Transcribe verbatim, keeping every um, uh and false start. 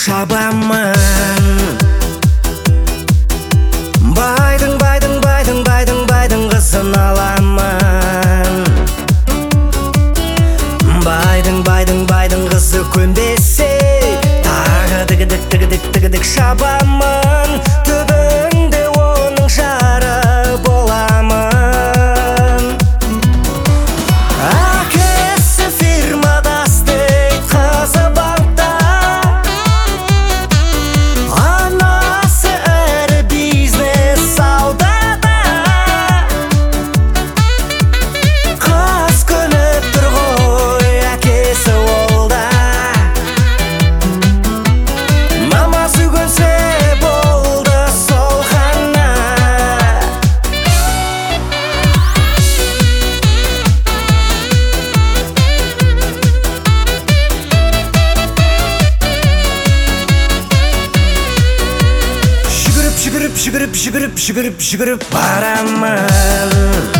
шабамын. Байдың, байдың, байдың, байдың, байдың қызын аламын. Байдың, байдың, байдың қызы көнбесе, тағы дігідік, дігідік, дігідік шабамын. Түбінде оның жары боламын. Әкесі фирмада істейді, қызы банкта. Анасы ірі бизнес саудада. Қыз көніп тұр ғой, әкесі олда. Мамасы көнсе болды сол ғана. Жүгіріп, жүгіріп, жүгіріп, жүгіріп, жүгіріп, жүгіріп барамын.